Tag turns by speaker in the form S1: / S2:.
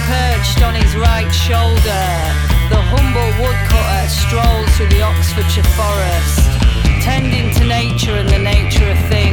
S1: perched on his right shoulder, the humble woodcutter strolls through the Oxfordshire forest, tending to nature and the nature of things.